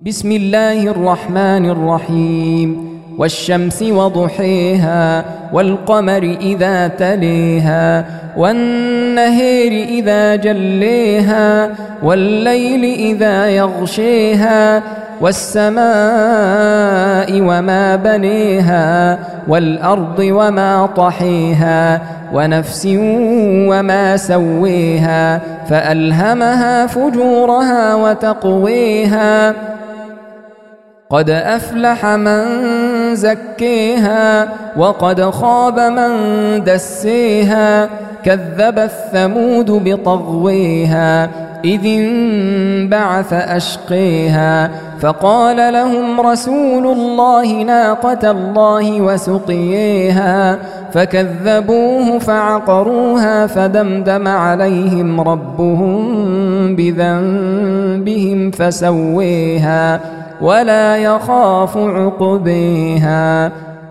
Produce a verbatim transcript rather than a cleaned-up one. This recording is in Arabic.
بسم الله الرحمن الرحيم والشمس وضحيها والقمر إذا تليها والنهار إذا جليها والليل إذا يغشيها والسماء وما بنيها والأرض وما طحيها ونفس وما سويها فألهمها فجورها وتقويها قد أفلح من زكيها وقد خاب من دسيها كذب الثمود بطغويها إذ انبعث أشقيها فقال لهم رسول الله ناقة الله وسقيها فكذبوه فعقروها فدمدم عليهم ربهم بذنبهم فسويها ولا يخاف عقبيها